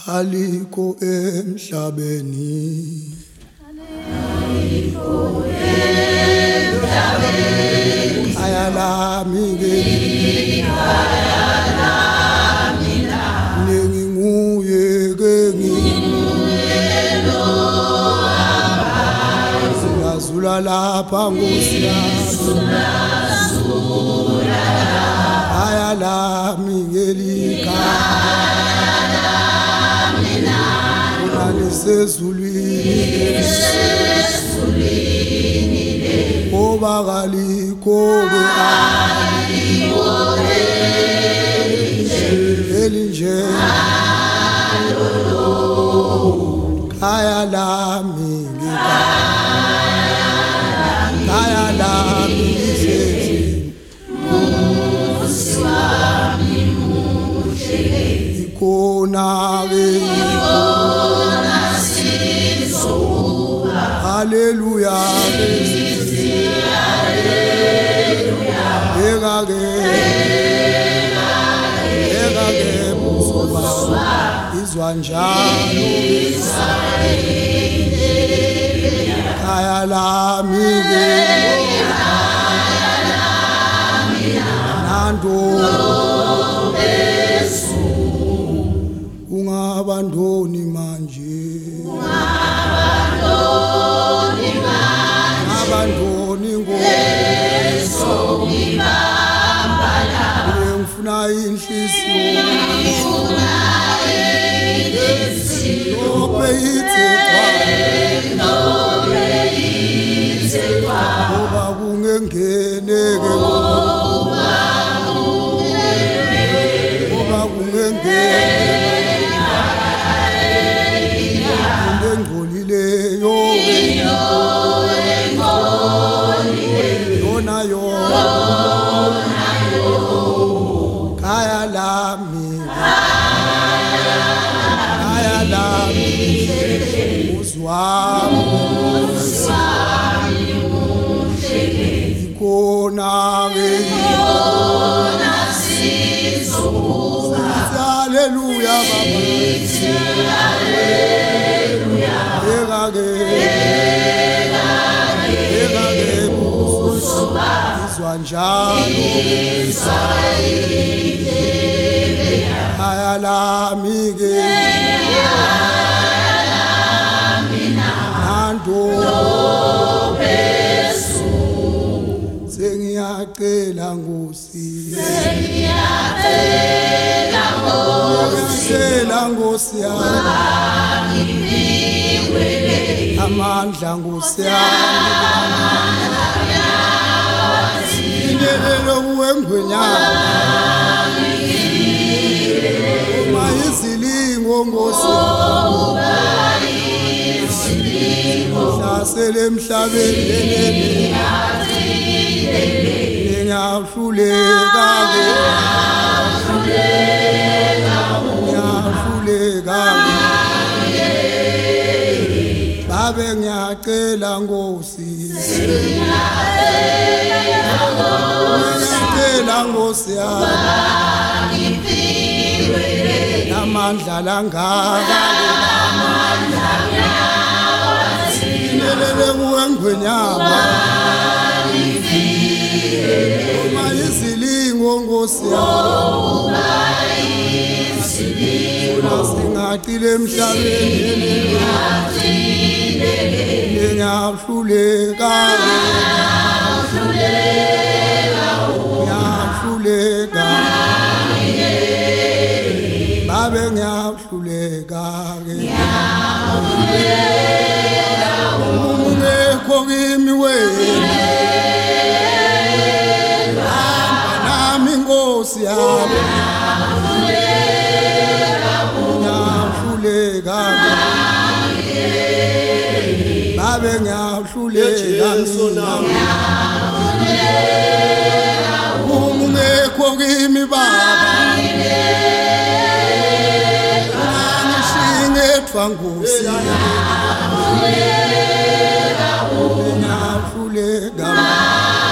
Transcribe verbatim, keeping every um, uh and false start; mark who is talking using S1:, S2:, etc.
S1: aliko emhlabeni
S2: aliko emhlabeni
S1: ayalami
S2: ayalami la
S1: nenginguye ke
S2: ngiyelo
S1: ngizula lapha ngosiyazula ayalami ngelika Sezulwini oba kaliko ke
S2: aliko
S1: elinje kaya lami kaya lami
S2: Muswami muhle
S1: ikona ke Hallelujah, hallelujah, ega ke, ega ke, musoba, izwa njalo, kaya lami ke, nando, ungabandoni manje. Abandoni ngoso ngibambala ngifuna inhliziyo ngifuna inhliziyo obeyithi kwa obeyithi kwa oba kungengeneke oba kungengeneke oba kungengeneke ngolileyo kaya lami kaya lami uzwami ikona ke ikona sizoba haleluya baba haleluya ega ke ega ke uzwa njalo ayalami ke nando sengiyacela Nkosi
S2: sengiyacela Nkosi
S1: Nkosi yami amandla Nkosi yami indelelo wengwenyama uma izilingo Nkosi hlasele emhlabeni ngiyahluleka ke ngiyahluleka babe ngiyacela Nkosi ngiyacela Nkosi yami amandla langaka indelele wengwenyama uma izilingo Nkosi yami singacile emhlabeni ngiyahluleka ngiyahluleka babe ngiyahluleka ungekho kimi wena nami Nkosi yami ngiyahluleka babe ngiyahluleka ungekho kimi baba ngishingethwa Nkosi ngiyahluleka